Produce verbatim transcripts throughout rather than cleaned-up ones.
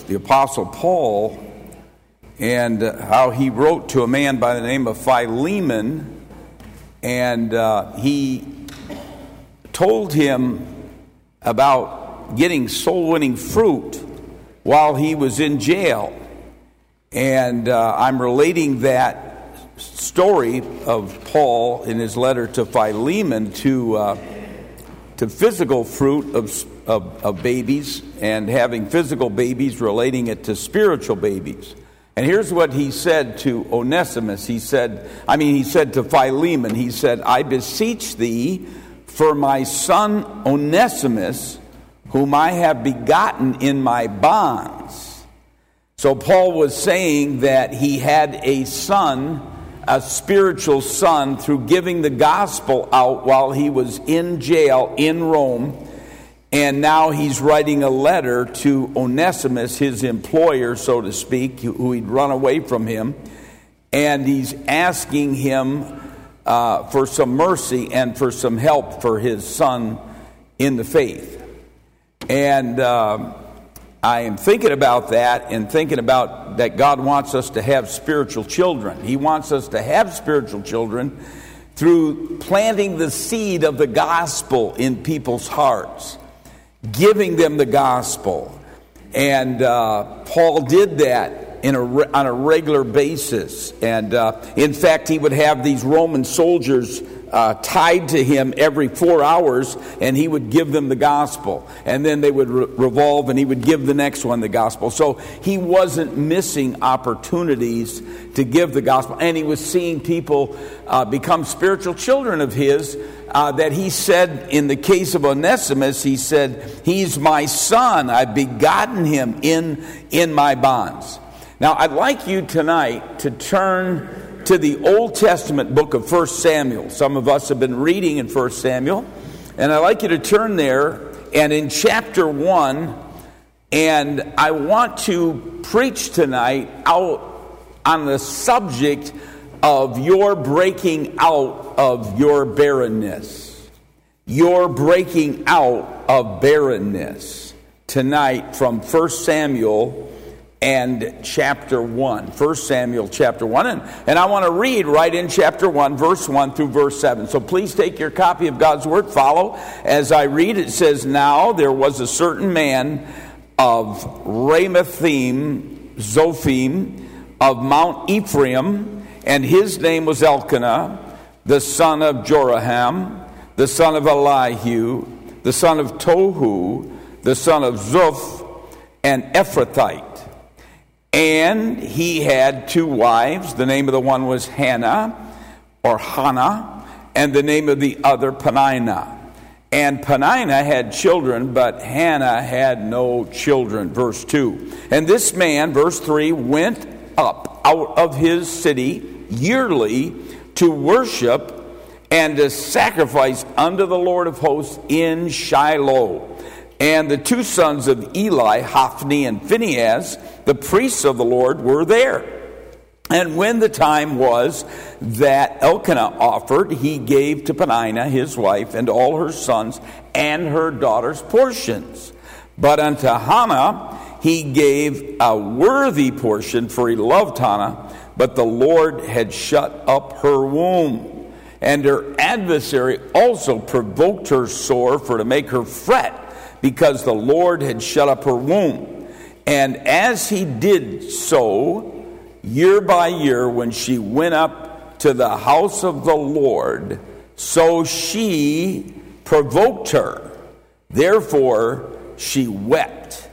the Apostle Paul and how he wrote to a man by the name of Philemon, and uh, he told him about getting soul-winning fruit while he was in jail. And uh, I'm relating that story of Paul in his letter to Philemon to uh, to physical fruit of, of of babies, and having physical babies, relating it to spiritual babies. And here's what he said to Onesimus. He said, I mean, he said to Philemon, he said, I beseech thee for my son Onesimus, whom I have begotten in my bonds. So Paul was saying that he had a son, a spiritual son, through giving the gospel out while he was in jail in Rome. And now he's writing a letter to Onesimus, his employer, so to speak, who he'd run away from him. And he's asking him uh, for some mercy and for some help for his son in the faith. And uh, I am thinking about that and thinking about that God wants us to have spiritual children. He wants us to have spiritual children through planting the seed of the gospel in people's hearts, giving them the gospel. And uh, Paul did that in a, on a regular basis. And uh, in fact, he would have these Roman soldiers uh, tied to him every four hours, and he would give them the gospel. And then they would re- revolve, and he would give the next one the gospel. So he wasn't missing opportunities to give the gospel. And he was seeing people uh, become spiritual children of his, uh, that he said, in the case of Onesimus, he said, he's my son. I've begotten him in, in my bonds. Now, I'd like you tonight to turn to the Old Testament book of First Samuel. Some of us have been reading in First Samuel, and I'd like you to turn there, and in chapter one, and I want to preach tonight out on the subject of your breaking out of your barrenness. Your breaking out of barrenness tonight from First Samuel and chapter one. First Samuel chapter one. And, and I want to read right in chapter one, verse one through verse seven. So please take your copy of God's Word. Follow as I read. It says, Now there was a certain man of Ramathaim Zophim of Mount Ephraim, and his name was Elkanah, the son of Joraham, the son of Elihu, the son of Tohu, the son of Zuph, an Ephrathite. And he had two wives. The name of the one was Hannah, or Hannah, and the name of the other Peninnah. And Peninnah had children, but Hannah had no children. Verse two. And this man, verse three, went up out of his city yearly to worship and to sacrifice unto the Lord of hosts in Shiloh. And the two sons of Eli, Hophni and Phinehas, the priests of the Lord, were there. And when the time was that Elkanah offered, he gave to Peninnah his wife and all her sons and her daughters portions. But unto Hannah he gave a worthy portion, for he loved Hannah, but the Lord had shut up her womb. And her adversary also provoked her sore, for to make her fret, because the Lord had shut up her womb. And as he did so, year by year, when she went up to the house of the Lord, so she provoked her. Therefore she wept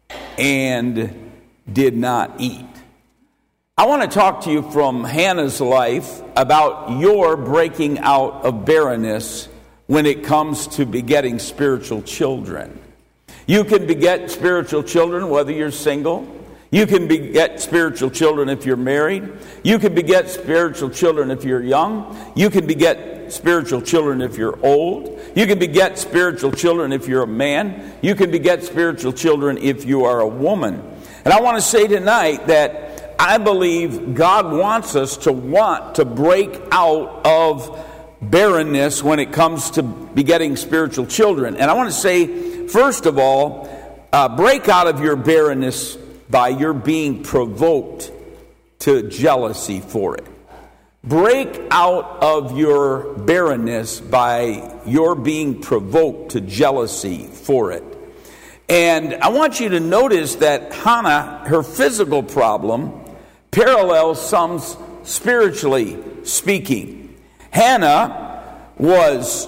and did not eat. I want to talk to you from Hannah's life about your breaking out of barrenness when it comes to begetting spiritual children. You can beget spiritual children whether you're single. You can beget spiritual children if you're married. You can beget spiritual children if you're young. You can beget spiritual children if you're old. You can beget spiritual children if you're a man. You can beget spiritual children if you are a woman. And I want to say tonight that I believe God wants us to want to break out of barrenness when it comes to begetting spiritual children. And I want to say, first of all, uh, break out of your barrenness by your being provoked to jealousy for it. Break out of your barrenness by your being provoked to jealousy for it. And I want you to notice that Hannah, her physical problem, parallels some spiritually speaking. Hannah was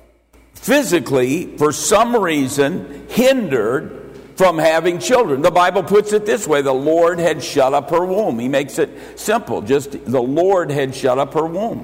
physically, for some reason, hindered from having children. The Bible puts it this way: the Lord had shut up her womb. He makes it simple. Just the Lord had shut up her womb.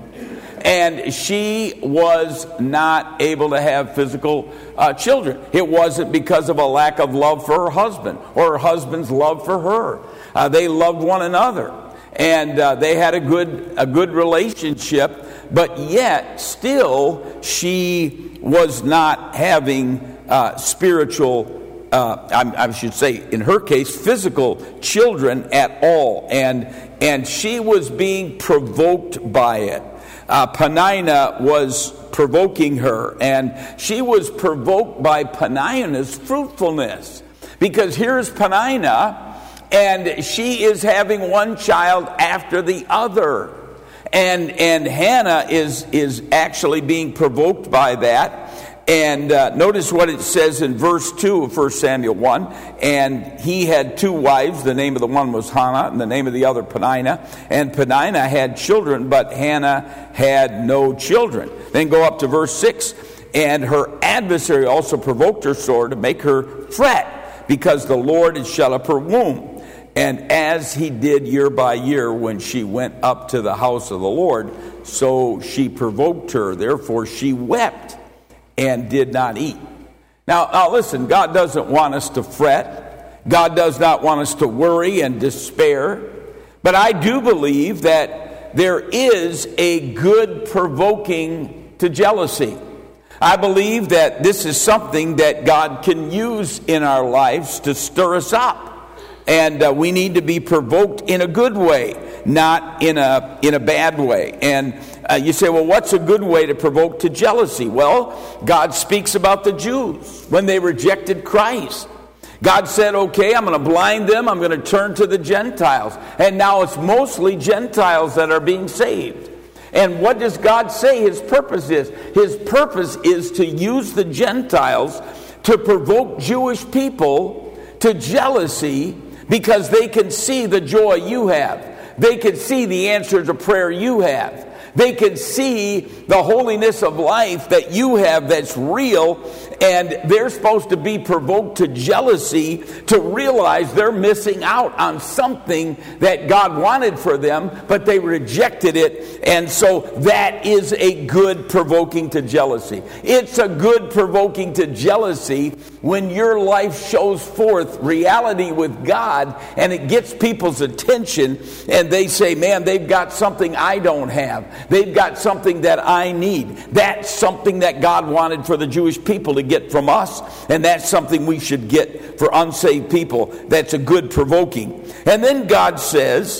And she was not able to have physical uh, children. It wasn't because of a lack of love for her husband or her husband's love for her. Uh, they loved one another. And uh, they had a good a good relationship. But yet, still, she was not having uh, spiritual Uh, I, I should say, in her case, physical children at all, and and she was being provoked by it. Uh, Peninnah was provoking her, and she was provoked by Peninnah's fruitfulness, because here's Peninnah, and she is having one child after the other, and and Hannah is is actually being provoked by that. And uh, notice what it says in verse two of First Samuel one. And he had two wives. The name of the one was Hannah, and the name of the other Peninnah. And Peninnah had children, but Hannah had no children. Then go up to verse six. And her adversary also provoked her sore to make her fret, because the Lord had shut up her womb. And as he did year by year when she went up to the house of the Lord, so she provoked her. Therefore she wept and did not eat. Now, now listen, God doesn't want us to fret. God does not want us to worry and despair. But I do believe that there is a good provoking to jealousy. I believe that this is something that God can use in our lives to stir us up. And uh, we need to be provoked in a good way, not in a in a bad way. And uh, you say, well, what's a good way to provoke to jealousy? Well, God speaks about the Jews when they rejected Christ. God said, okay, I'm going to blind them. I'm going to turn to the Gentiles. And now it's mostly Gentiles that are being saved. And what does God say his purpose is? His purpose is to use the Gentiles to provoke Jewish people to jealousy, because they can see the joy you have. They can see the answer to prayer you have. They can see the holiness of life that you have that's real, and they're supposed to be provoked to jealousy to realize they're missing out on something that God wanted for them, but they rejected it, and so that is a good provoking to jealousy. It's a good provoking to jealousy when your life shows forth reality with God, and it gets people's attention, and they say, man, they've got something I don't have. They've got something that I need. That's something that God wanted for the Jewish people to get from us, and that's something we should get for unsaved people. That's a good provoking. And then God says,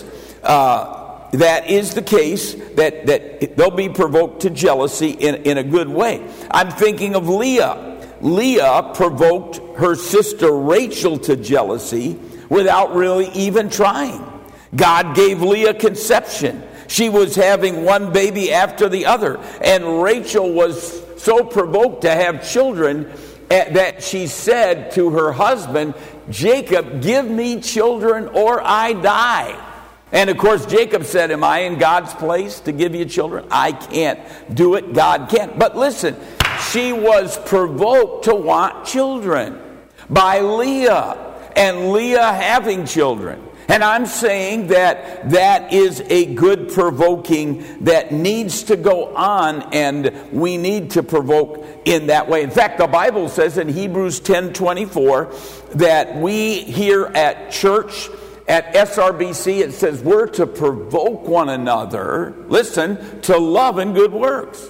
uh, that is the case, that, that they'll be provoked to jealousy in, in a good way. I'm thinking of Leah. Leah provoked her sister Rachel to jealousy without really even trying. God gave Leah conception. She was having one baby after the other. And Rachel was so provoked to have children that she said to her husband, Jacob, give me children or I die. And of course, Jacob said, am I in God's place to give you children? I can't do it. God can't. But listen, she was provoked to want children by Leah, and Leah having children. And I'm saying that that is a good provoking that needs to go on, and we need to provoke in that way. In fact, the Bible says in Hebrews ten twenty-four that we here at church, at S R B C, it says we're to provoke one another, listen, to love and good works.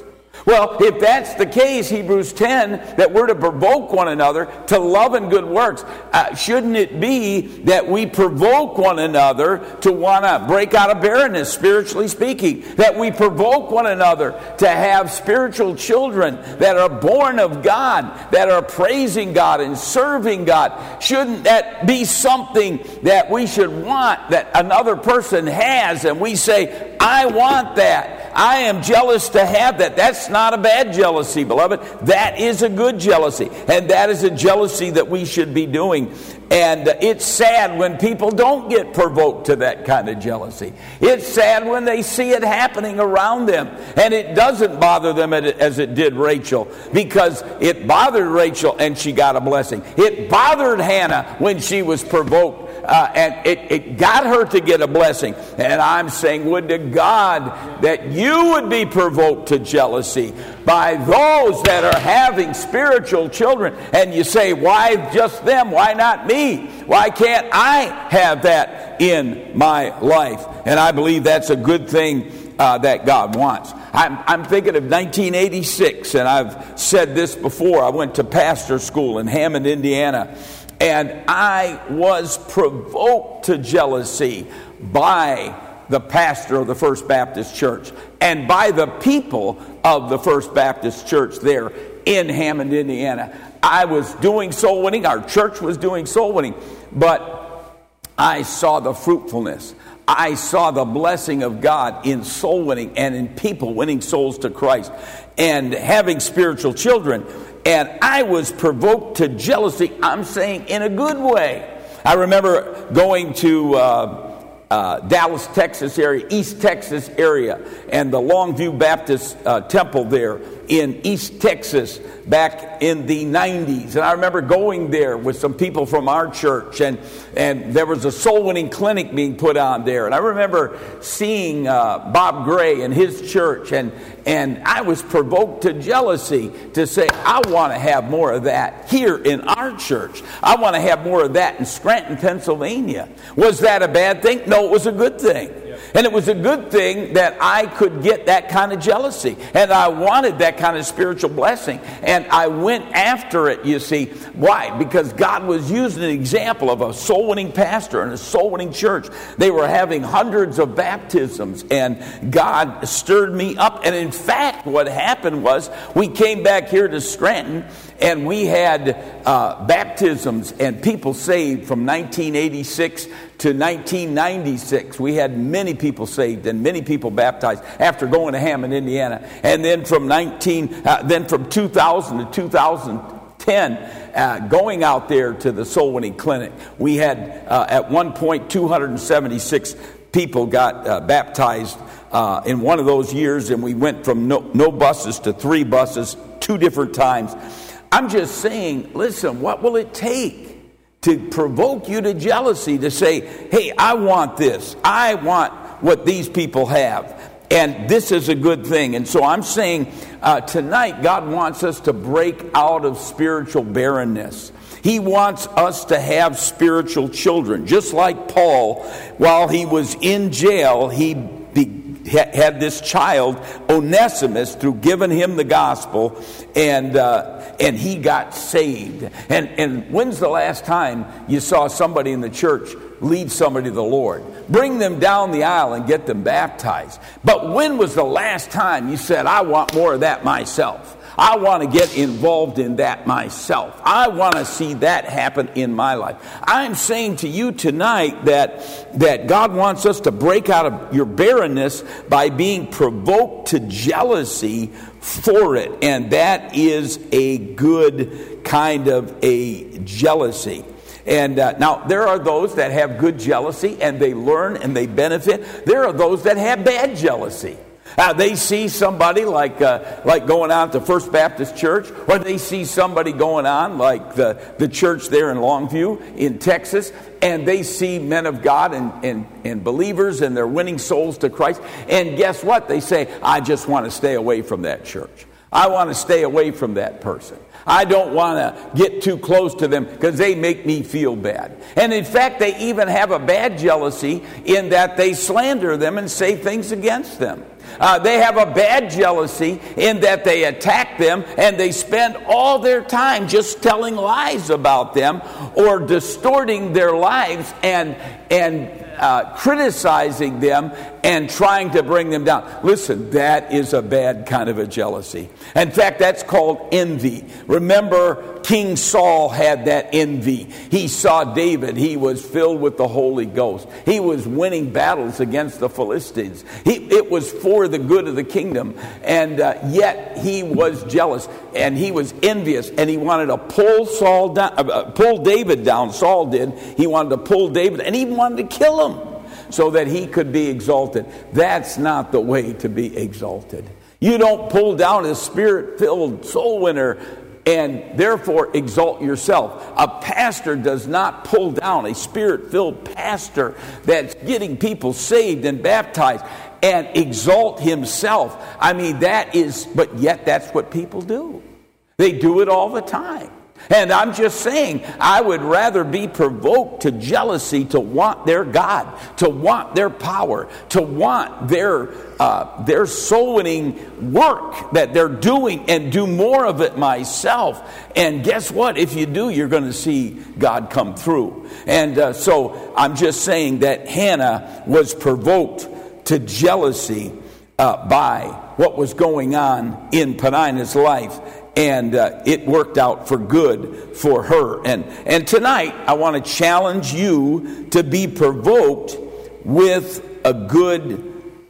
Well, if that's the case, Hebrews ten, that we're to provoke one another to love and good works, uh, shouldn't it be that we provoke one another to want to break out of barrenness, spiritually speaking? That we provoke one another to have spiritual children that are born of God, that are praising God and serving God? Shouldn't that be something that we should want, that another person has, and we say, I want that. I am jealous to have that. That's not a bad jealousy, beloved. That is a good jealousy. And that is a jealousy that we should be doing. And it's sad when people don't get provoked to that kind of jealousy. It's sad when they see it happening around them. And it doesn't bother them as it did Rachel, because it bothered Rachel and she got a blessing. It bothered Hannah when she was provoked. Uh, and it, it got her to get a blessing. And I'm saying, would to God that you would be provoked to jealousy by those that are having spiritual children. And you say, why just them? Why not me? Why can't I have that in my life? And I believe that's a good thing uh, that God wants. I'm, I'm thinking of nineteen eighty-six, and I've said this before. I went to pastor school in Hammond, Indiana. And I was provoked to jealousy by the pastor of the First Baptist Church and by the people of the First Baptist Church there in Hammond, Indiana. I was doing soul winning. Our church was doing soul winning. But I saw the fruitfulness. I saw the blessing of God in soul winning and in people winning souls to Christ and having spiritual children. And I was provoked to jealousy, I'm saying, in a good way. I remember going to uh, uh, Dallas, Texas area, East Texas area, and the Longview Baptist uh, Temple there in East Texas back in the nineties. And I remember going there with some people from our church, and, and there was a soul-winning clinic being put on there. And I remember seeing uh, Bob Gray and his church, and, and I was provoked to jealousy to say, I want to have more of that here in our church. I want to have more of that in Scranton, Pennsylvania. Was that a bad thing? No, it was a good thing. And it was a good thing that I could get that kind of jealousy. And I wanted that kind of spiritual blessing. And I went after it, you see. Why? Because God was using an example of a soul-winning pastor and a soul-winning church. They were having hundreds of baptisms. And God stirred me up. And in fact, what happened was we came back here to Scranton, and we had uh, baptisms and people saved from nineteen eighty-six to nineteen ninety-six. We had many people saved and many people baptized after going to Hammond, Indiana. And then from nineteen, uh, then from two thousand to two thousand ten, uh, going out there to the soul winning clinic, we had uh, at one point two hundred seventy-six people got uh, baptized uh, in one of those years, and we went from no, no buses to three buses two different times. I'm just saying, listen, what will it take to provoke you to jealousy, to say, hey, I want this. I want what these people have. And this is a good thing. And so I'm saying uh, tonight God wants us to break out of spiritual barrenness. He wants us to have spiritual children. Just like Paul, while he was in jail, he be- had this child, Onesimus, through giving him the gospel, and uh, and he got saved. And, and when's the last time you saw somebody in the church lead somebody to the Lord? Bring them down the aisle and get them baptized. But when was the last time you said, I want more of that myself? I want to get involved in that myself. I want to see that happen in my life. I'm saying to you tonight that, that God wants us to break out of your barrenness by being provoked to jealousy for it. And that is a good kind of a jealousy. And uh, now, there are those that have good jealousy and they learn and they benefit. There are those that have bad jealousy. Uh, they see somebody like uh, like going on at the First Baptist Church, or they see somebody going on like the, the church there in Longview in Texas, and they see men of God and, and, and believers, and they're winning souls to Christ. And guess what? They say, I just want to stay away from that church. I want to stay away from that person. I don't want to get too close to them because they make me feel bad. And in fact, they even have a bad jealousy in that they slander them and say things against them. Uh, they have a bad jealousy in that they attack them and they spend all their time just telling lies about them or distorting their lives and and uh, criticizing them and trying to bring them down. Listen, that is a bad kind of a jealousy. In fact, that's called envy. Remember, King Saul had that envy. He saw David. He was filled with the Holy Ghost. He was winning battles against the Philistines. He, it was for the good of the kingdom. And uh, yet he was jealous and he was envious and he wanted to pull Saul down, uh, pull David down. Saul did. He wanted to pull David and he wanted to kill him so that he could be exalted. That's not the way to be exalted. You don't pull down a spirit-filled soul winner and therefore exalt yourself. A pastor does not pull down a spirit-filled pastor that's getting people saved and baptized and exalt himself. I mean, that is, but yet that's what people do. They do it all the time. And I'm just saying, I would rather be provoked to jealousy, to want their God, to want their power, to want their uh, their soul winning work that they're doing and do more of it myself. And guess what? If you do, you're going to see God come through. And uh, so I'm just saying that Hannah was provoked to jealousy uh, by what was going on in Peninnah's life. And uh, it worked out for good for her. And, and tonight, I want to challenge you to be provoked with a good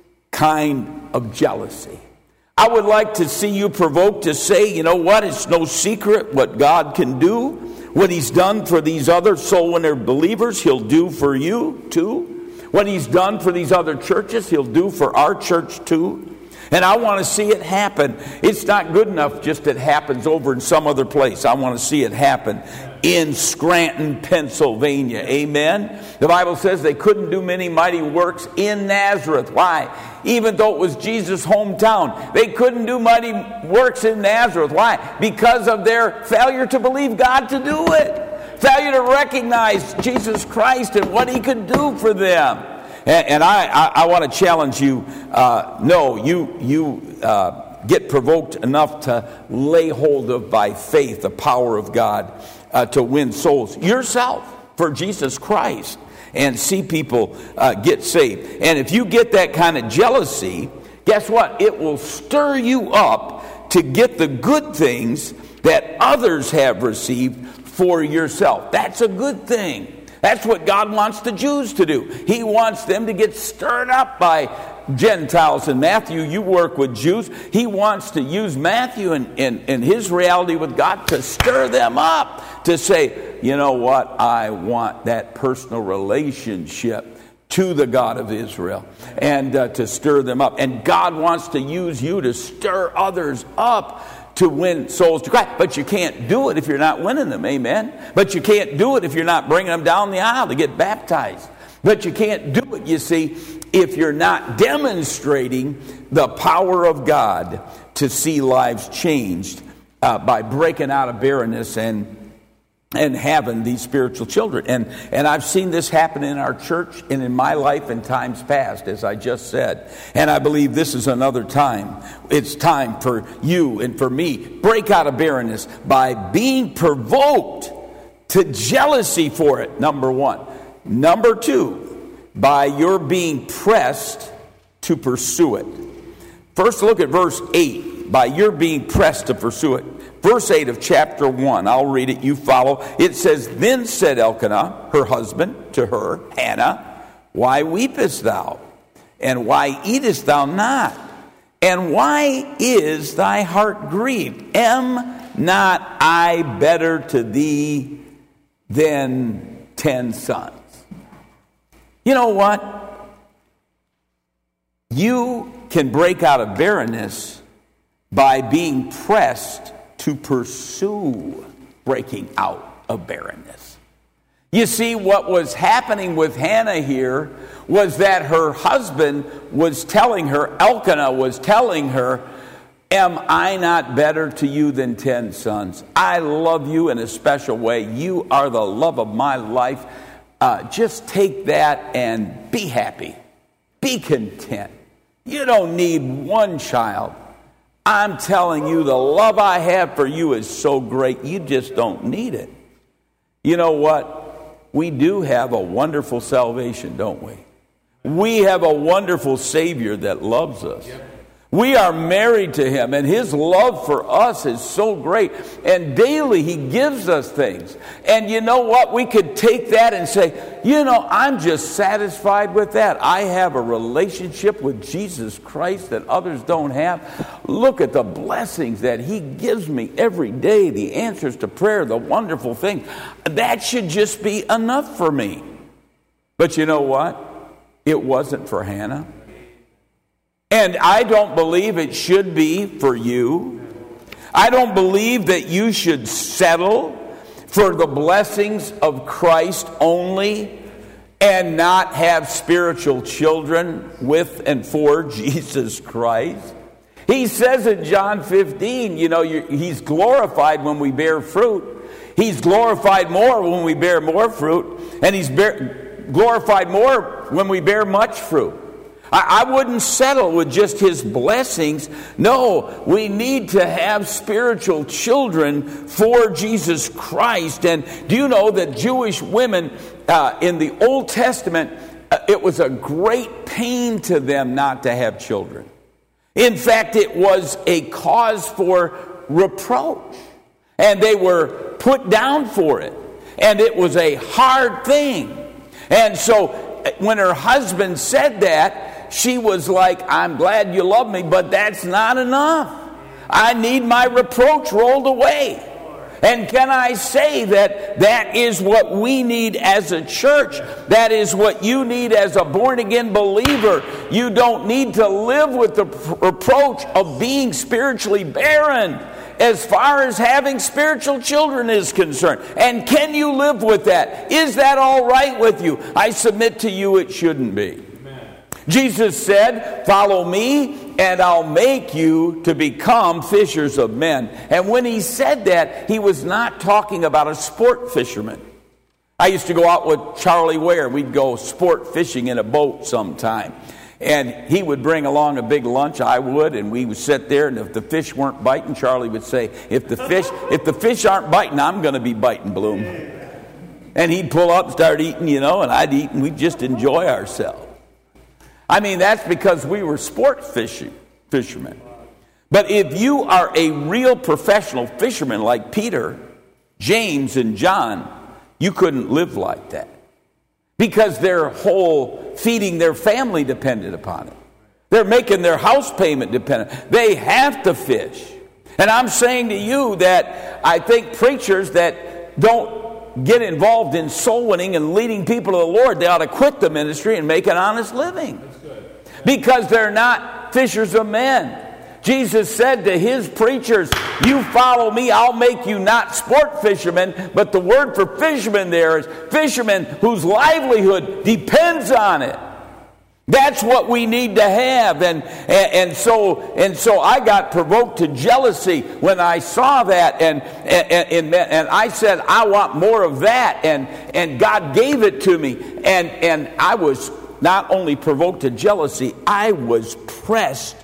kind of jealousy. I would like to see you provoked to say, you know what, it's no secret what God can do. What he's done for these other soul winner believers, he'll do for you too. What he's done for these other churches, he'll do for our church too. And I want to see it happen. It's not good enough just it happens over in some other place. I want to see it happen in Scranton, Pennsylvania. Amen? The Bible says they couldn't do many mighty works in Nazareth. Why? Even though it was Jesus' hometown, they couldn't do mighty works in Nazareth. Why? Because of their failure to believe God to do it. Failure to recognize Jesus Christ and what he could do for them. And I, I, I want to challenge you, uh, no, you, you uh, get provoked enough to lay hold of by faith the power of God uh, to win souls yourself for Jesus Christ and see people uh, get saved. And if you get that kind of jealousy, guess what? It will stir you up to get the good things that others have received for yourself. That's a good thing. That's what God wants the Jews to do. He wants them to get stirred up by Gentiles. And Matthew, you work with Jews. He wants to use Matthew and, and, and his reality with God to stir them up. To say, you know what? I want that personal relationship to the God of Israel. And uh, to stir them up. And God wants to use you to stir others up to win souls to Christ. But you can't do it if you're not winning them, amen? But you can't do it if you're not bringing them down the aisle to get baptized. But you can't do it, you see, if you're not demonstrating the power of God to see lives changed uh, by breaking out of barrenness and and having these spiritual children. And and I've seen this happen in our church and in my life in times past, as I just said. And I believe this is another time. It's time for you and for me. Break out of barrenness by being provoked to jealousy for it, number one. Number two, by your being pressed to pursue it. First, look at verse eight. By your being pressed to pursue it. Verse eight of chapter one, I'll read it, you follow. It says, Then said Elkanah, her husband, to her, Hannah, Why weepest thou? And why eatest thou not? And why is thy heart grieved? Am not I better to thee than ten sons? You know what? You can break out of barrenness by being pressed to pursue breaking out of barrenness. You see, what was happening with Hannah here was that her husband was telling her, Elkanah was telling her, am I not better to you than ten sons? I love you in a special way. You are the love of my life. Uh, just take that and be happy. Be content. You don't need one child. I'm telling you, the love I have for you is so great, you just don't need it. You know what? We do have a wonderful salvation, don't we? We have a wonderful Savior that loves us. We are married to Him, and His love for us is so great. And daily He gives us things. And you know what? We could take that and say, you know, I'm just satisfied with that. I have a relationship with Jesus Christ that others don't have. Look at the blessings that He gives me every day, the answers to prayer, the wonderful things. That should just be enough for me. But you know what? It wasn't for Hannah. And I don't believe it should be for you. I don't believe that you should settle for the blessings of Christ only and not have spiritual children with and for Jesus Christ. He says in John fifteen, you know, He's glorified when we bear fruit. He's glorified more when we bear more fruit. And He's bear, glorified more when we bear much fruit. I wouldn't settle with just His blessings. No, we need to have spiritual children for Jesus Christ. And do you know that Jewish women uh, in the Old Testament, uh, it was a great pain to them not to have children. In fact, it was a cause for reproach. And they were put down for it. And it was a hard thing. And so when her husband said that, she was like, I'm glad you love me, but that's not enough. I need my reproach rolled away. And can I say that that is what we need as a church? That is what you need as a born-again believer. You don't need to live with the reproach of being spiritually barren as far as having spiritual children is concerned. And can you live with that? Is that all right with you? I submit to you it shouldn't be. Jesus said, follow me and I'll make you to become fishers of men. And when He said that, He was not talking about a sport fisherman. I used to go out with Charlie Ware. We'd go sport fishing in a boat sometime. And he would bring along a big lunch, I would, and we would sit there, and if the fish weren't biting, Charlie would say, if the fish if the fish aren't biting, I'm going to be biting, Bloom. And he'd pull up and start eating, you know, and I'd eat, and we'd just enjoy ourselves. I mean, that's because we were sport fishing, fishermen. But if you are a real professional fisherman like Peter, James, and John, you couldn't live like that. Because their whole feeding their family depended upon it. They're making their house payment dependent. They have to fish. And I'm saying to you that I think preachers that don't get involved in soul winning and leading people to the Lord, they ought to quit the ministry and make an honest living. Because they're not fishers of men. Jesus said to His preachers, you follow me, I'll make you not sport fishermen, but the word for fishermen there is fishermen whose livelihood depends on it. That's what we need to have. And, and, and so and so I got provoked to jealousy when I saw that. And, and, and, and I said, I want more of that. And, and God gave it to me. And, and I was not only provoked to jealousy, I was pressed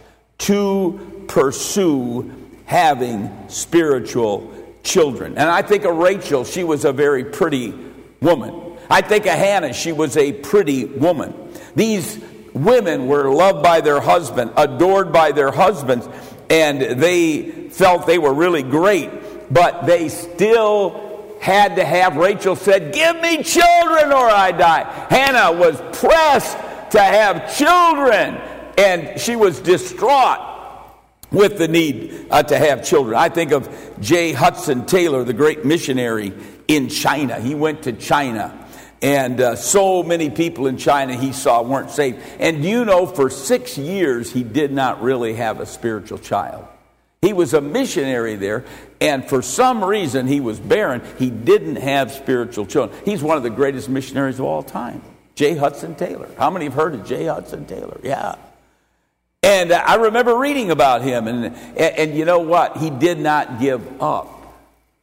to pursue having spiritual children. And I think of Rachel, she was a very pretty woman. I think of Hannah, she was a pretty woman. These women were loved by their husband, adored by their husbands, and they felt they were really great, but they still had to have, Rachel said, give me children or I die. Hannah was pressed to have children, and she was distraught with the need uh, to have children. I think of J. Hudson Taylor, the great missionary in China. He went to China. And uh, so many people in China he saw weren't saved. And you know, for six years, he did not really have a spiritual child. He was a missionary there, and for some reason, he was barren. He didn't have spiritual children. He's one of the greatest missionaries of all time, J. Hudson Taylor. How many have heard of J. Hudson Taylor? Yeah. And uh, I remember reading about him, and, and, and you know what? He did not give up.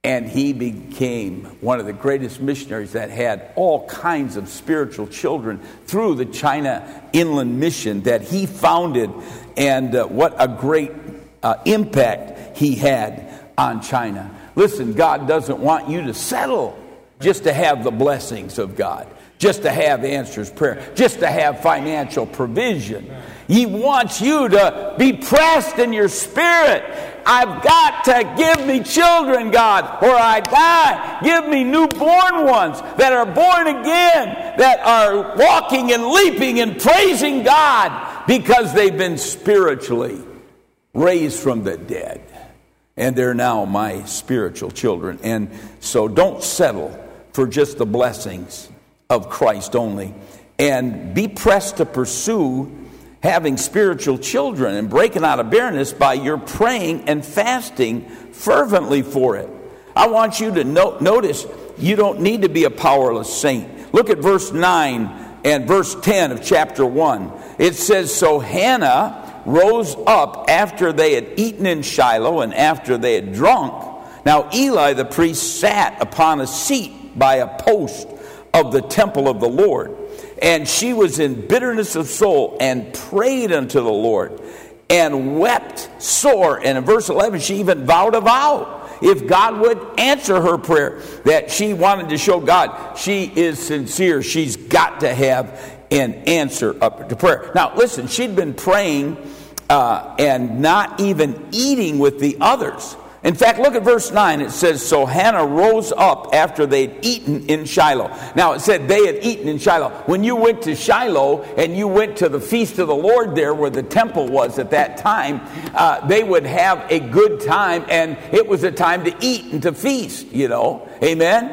And he became one of the greatest missionaries that had all kinds of spiritual children through the China Inland Mission that he founded. And uh, what a great uh, impact he had on China. Listen, God doesn't want you to settle just to have the blessings of God, just to have answers prayer, just to have financial provision. He wants you to be pressed in your spirit. I've got to give me children, God, or I die. Give me newborn ones that are born again, that are walking and leaping and praising God because they've been spiritually raised from the dead. And they're now my spiritual children. And so don't settle for just the blessings of Christ only. And be pressed to pursue having spiritual children and breaking out of barrenness by your praying and fasting fervently for it. I want you to no- notice you don't need to be a powerless saint. Look at verse nine and verse ten of chapter one. It says, so Hannah rose up after they had eaten in Shiloh and after they had drunk. Now Eli the priest sat upon a seat by a post of the temple of the Lord. And she was in bitterness of soul and prayed unto the Lord and wept sore. And in verse eleven, she even vowed a vow, if God would answer her prayer, that she wanted to show God she is sincere. She's got to have an answer up to prayer. Now, listen, she'd been praying uh, and not even eating with the others. In fact, look at verse nine. It says, so Hannah rose up after they'd eaten in Shiloh. Now, it said they had eaten in Shiloh. When you went to Shiloh and you went to the feast of the Lord there where the temple was at that time, uh, they would have a good time, and it was a time to eat and to feast, you know. Amen?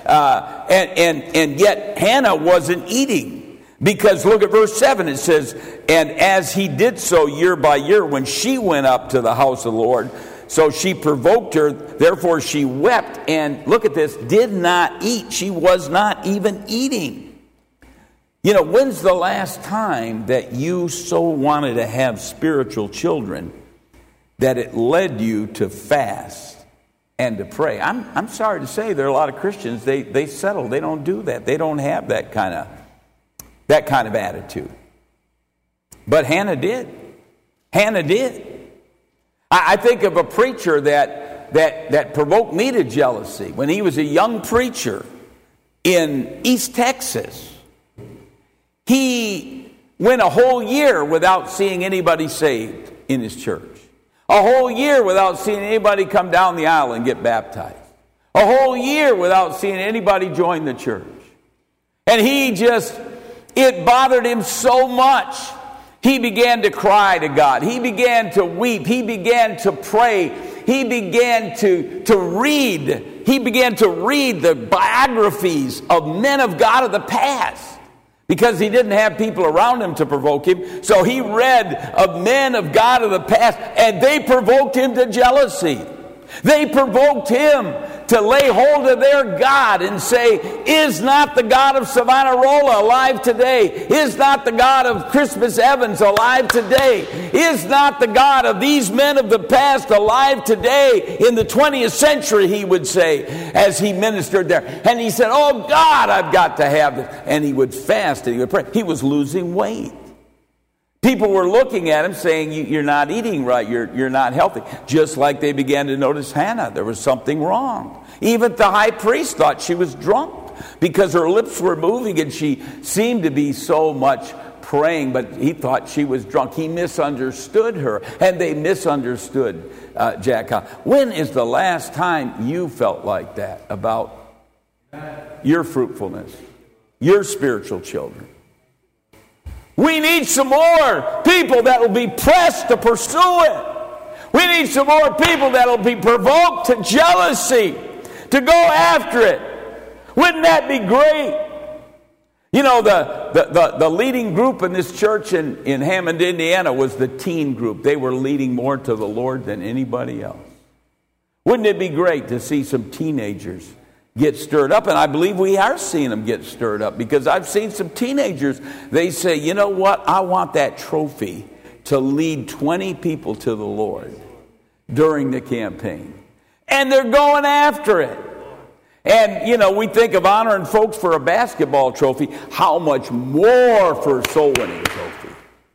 Uh, and, and, and yet Hannah wasn't eating. Because look at verse seven. It says, and as he did so year by year, when she went up to the house of the Lord, so she provoked her, therefore she wept, and look at this, did not eat. She was not even eating. You know, when's the last time that you so wanted to have spiritual children that it led you to fast and to pray? I'm I'm sorry to say there are a lot of Christians, they, they settle. They don't do that. They don't have that kind of that kind of attitude. But Hannah did. Hannah did. I think of a preacher that, that, that provoked me to jealousy when he was a young preacher in East Texas. He went a whole year without seeing anybody saved in his church. A whole year without seeing anybody come down the aisle and get baptized. A whole year without seeing anybody join the church. And he just, it bothered him so much. He began to cry to God. He began to weep. He began to pray. He began to, to read. He began to read the biographies of men of God of the past because he didn't have people around him to provoke him. So he read of men of God of the past, and they provoked him to jealousy. They provoked him to lay hold of their God and say, is not the God of Savonarola alive today? Is not the God of Christmas Evans alive today? Is not the God of these men of the past alive today in the twentieth century, he would say, as he ministered there. And he said, oh God, I've got to have this. And he would fast and he would pray. He was losing weight. People were looking at him saying, you're not eating right, you're, you're not healthy. Just like they began to notice Hannah, there was something wrong. Even the high priest thought she was drunk because her lips were moving and she seemed to be so much praying, but he thought she was drunk. He misunderstood her, and they misunderstood uh, Jack. When is the last time you felt like that about your fruitfulness, your spiritual children? We need some more people that will be pressed to pursue it. We need some more people that will be provoked to jealousy, to go after it. Wouldn't that be great? You know, the, the, the, the leading group in this church in, in Hammond, Indiana was the teen group. They were leading more to the Lord than anybody else. Wouldn't it be great to see some teenagers get stirred up? And I believe we are seeing them get stirred up, because I've seen some teenagers, they say, you know what, I want that trophy to lead twenty people to the Lord during the campaign. And they're going after it. And, you know, we think of honoring folks for a basketball trophy. How much more for a soul winning trophy?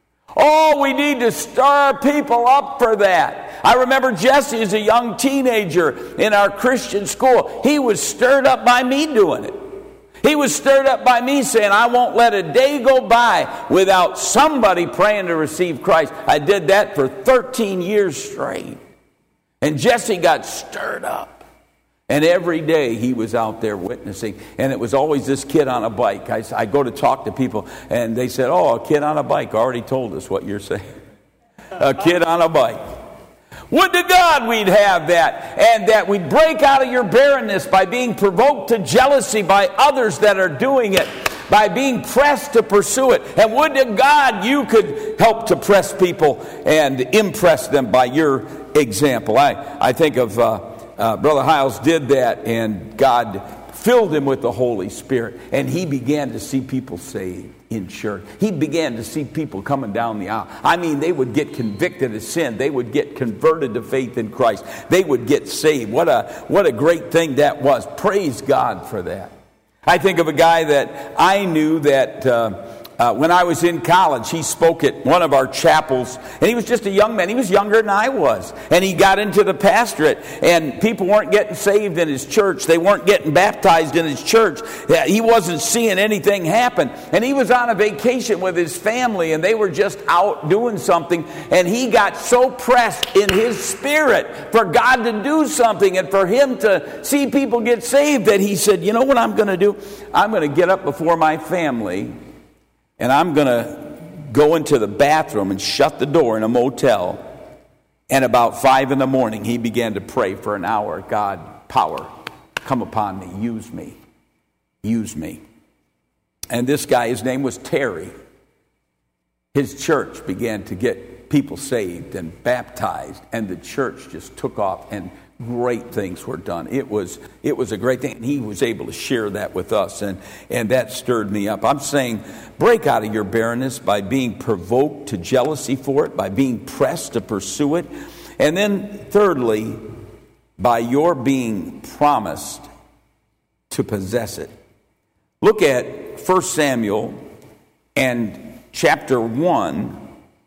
Oh, we need to stir people up for that. I remember Jesse as a young teenager in our Christian school. He was stirred up by me doing it. He was stirred up by me saying, I won't let a day go by without somebody praying to receive Christ. I did that for thirteen years straight. And Jesse got stirred up. And every day he was out there witnessing. And it was always this kid on a bike. I, I go to talk to people and they said, oh, a kid on a bike already told us what you're saying. A kid on a bike. Would to God we'd have that, and that we'd break out of your barrenness by being provoked to jealousy by others that are doing it, by being pressed to pursue it. And would to God you could help to press people and impress them by your example. I, I think of uh, uh, Brother Hiles did that, and God filled him with the Holy Spirit, and he began to see people saved in church. He began to see people coming down the aisle. I mean, they would get convicted of sin. They would get converted to faith in Christ. They would get saved. What a what a great thing that was. Praise God for that. I think of a guy that I knew that uh, uh, when I was in college, he spoke at one of our chapels, and he was just a young man. He was younger than I was, and he got into the pastorate, and people weren't getting saved in his church. They weren't getting baptized in his church. He wasn't seeing anything happen, and he was on a vacation with his family, and they were just out doing something, and he got so pressed in his spirit for God to do something and for him to see people get saved that he said, you know what I'm going to do? I'm going to get up before my family, and I'm going to go into the bathroom and shut the door in a motel. And about five in the morning, he began to pray for an hour. God, power, come upon me. Use me. Use me. And this guy, his name was Terry. His church began to get people saved and baptized. And the church just took off, and great things were done. It was it was a great thing. And he was able to share that with us, and, and that stirred me up. I'm saying, break out of your barrenness by being provoked to jealousy for it, by being pressed to pursue it. And then thirdly, by your being promised to possess it. Look at First Samuel and chapter one.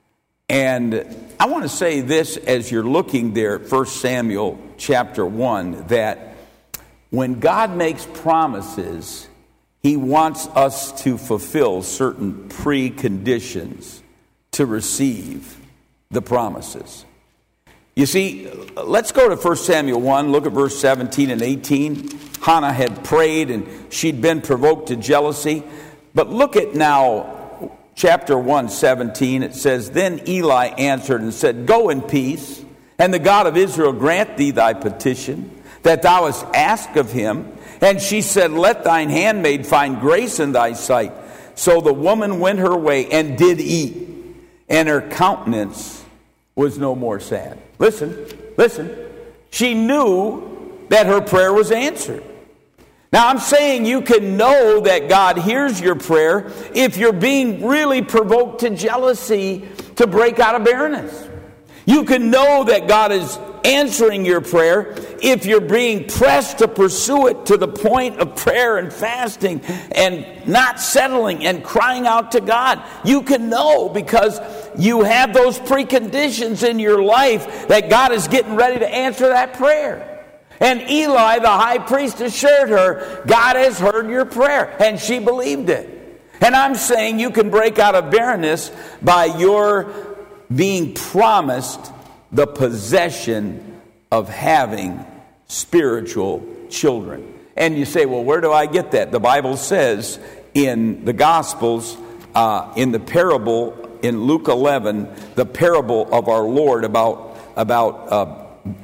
And I want to say this as you're looking there at First Samuel chapter one, that when God makes promises, he wants us to fulfill certain preconditions to receive the promises. You see, let's go to First Samuel one, look at verse seventeen and eighteen. Hannah had prayed and she'd been provoked to jealousy. But look at now chapter one, seventeen. It says, then Eli answered and said, go in peace, and the God of Israel grant thee thy petition, that thou hast asked of him. And she said, let thine handmaid find grace in thy sight. So the woman went her way and did eat, and her countenance was no more sad. Listen, listen. She knew that her prayer was answered. Now I'm saying you can know that God hears your prayer if you're being really provoked to jealousy to break out of barrenness. You can know that God is answering your prayer if you're being pressed to pursue it to the point of prayer and fasting and not settling and crying out to God. You can know because you have those preconditions in your life that God is getting ready to answer that prayer. And Eli, the high priest, assured her, God has heard your prayer. And she believed it. And I'm saying you can break out of barrenness by your being promised the possession of having spiritual children. And you say, well, where do I get that? The Bible says in the Gospels, uh, in the parable in Luke eleven, the parable of our Lord about, about uh,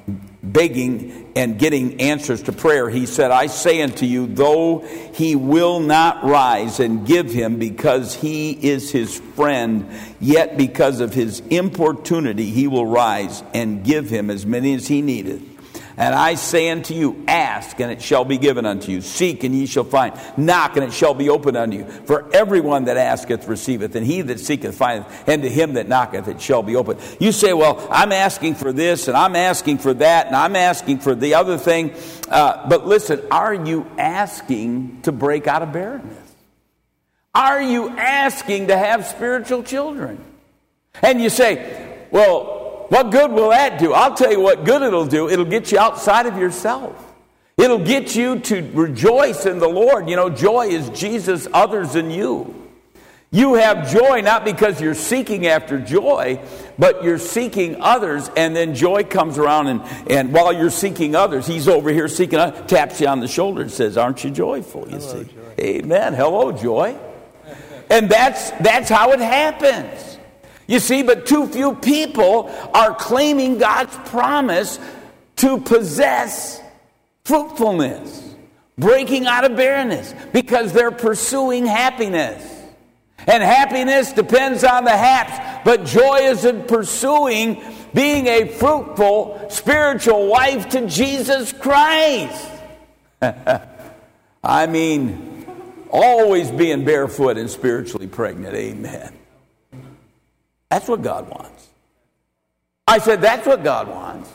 begging and getting answers to prayer. He said, I say unto you, though he will not rise and give him because he is his friend, yet because of his importunity he will rise and give him as many as he needeth. And I say unto you, ask, and it shall be given unto you. Seek, and ye shall find. Knock, and it shall be opened unto you. For everyone that asketh receiveth, and he that seeketh findeth, and to him that knocketh it shall be opened. You say, well, I'm asking for this, and I'm asking for that, and I'm asking for the other thing. Uh, but listen, are you asking to break out of barrenness? Are you asking to have spiritual children? And you say, well, what good will that do? I'll tell you what good it'll do. It'll get you outside of yourself. It'll get you to rejoice in the Lord. You know, joy is Jesus, others, and you. You have joy not because you're seeking after joy, but you're seeking others, and then joy comes around, and, and while you're seeking others, he's over here seeking others, taps you on the shoulder and says, aren't you joyful? You Hello, see. joy. Amen. Hello, joy. And that's that's how it happens. You see, but too few people are claiming God's promise to possess fruitfulness, breaking out of barrenness, because they're pursuing happiness. And happiness depends on the haps, but joy is in pursuing being a fruitful spiritual wife to Jesus Christ. I mean, always being barefoot and spiritually pregnant. Amen. That's what God wants. I said, that's what God wants.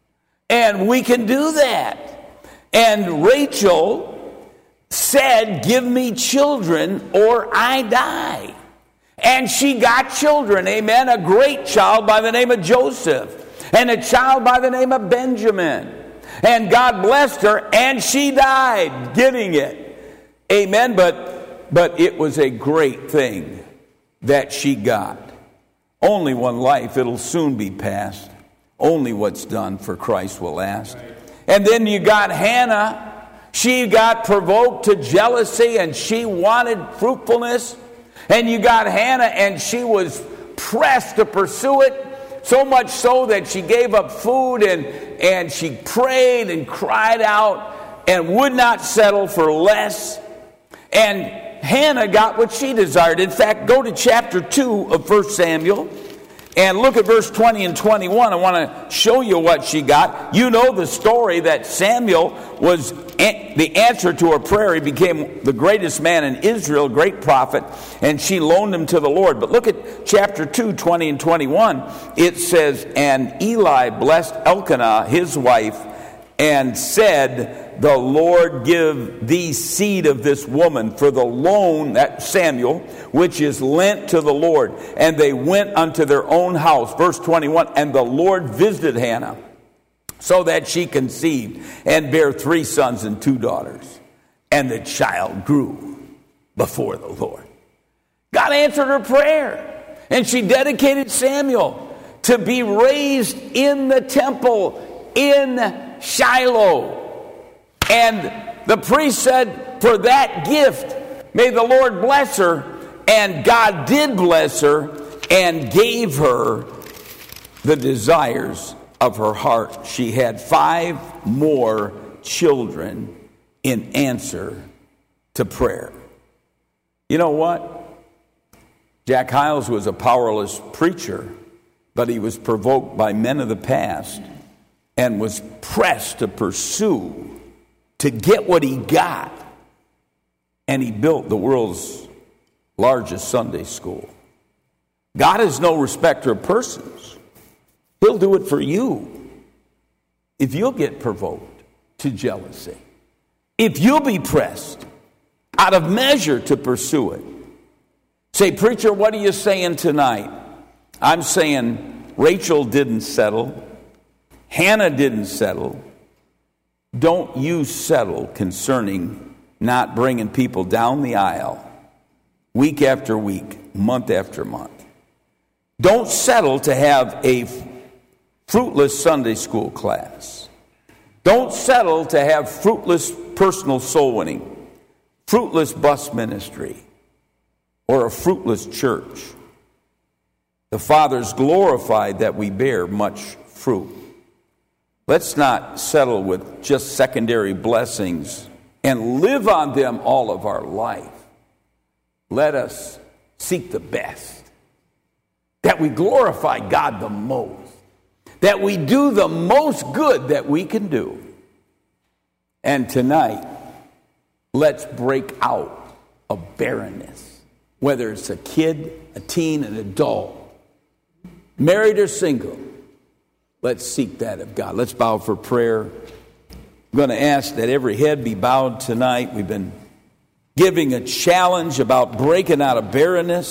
And we can do that. And Rachel said, give me children or I die. And she got children, amen. A great child by the name of Joseph. And a child by the name of Benjamin. And God blessed her and she died getting it. Amen. But, but it was a great thing that she got. Only one life, it'll soon be past. Only what's done for Christ will last. And then you got Hannah. She got provoked to jealousy and she wanted fruitfulness. And you got Hannah and she was pressed to pursue it. So much so that she gave up food and, and she prayed and cried out and would not settle for less. And Hannah got what she desired. In fact, go to chapter two of First Samuel and look at verse twenty and twenty-one. I want to show you what she got. You know the story that Samuel was an- the answer to her prayer. He became the greatest man in Israel, great prophet, and she loaned him to the Lord. But look at chapter two, twenty and twenty-one. It says, and Eli blessed Elkanah, his wife, and said, the Lord give thee seed of this woman for the loan, that Samuel, which is lent to the Lord. And they went unto their own house. Verse twenty-one, and the Lord visited Hannah, so that she conceived and bare three sons and two daughters. And the child grew before the Lord. God answered her prayer. And she dedicated Samuel to be raised in the temple in Shiloh. And the priest said, for that gift, may the Lord bless her. And God did bless her and gave her the desires of her heart. She had five more children in answer to prayer. You know what? Jack Hyles was a powerless preacher, but he was provoked by men of the past and was pressed to pursue to get what he got. And he built the world's largest Sunday school. God is no respecter of persons. He'll do it for you if you'll get provoked to jealousy. If you'll be pressed out of measure to pursue it. Say, preacher, what are you saying tonight? I'm saying Rachel didn't settle. Hannah didn't settle. Don't you settle concerning not bringing people down the aisle week after week, month after month. Don't settle to have a fruitless Sunday school class. Don't settle to have fruitless personal soul winning, fruitless bus ministry, or a fruitless church. The Father's glorified that we bear much fruit. Let's not settle with just secondary blessings and live on them all of our life. Let us seek the best, that we glorify God the most, that we do the most good that we can do. And tonight, let's break out of barrenness. Whether it's a kid, a teen, an adult, married or single, let's seek that of God. Let's bow for prayer. I'm going to ask that every head be bowed tonight. We've been giving a challenge about breaking out of barrenness.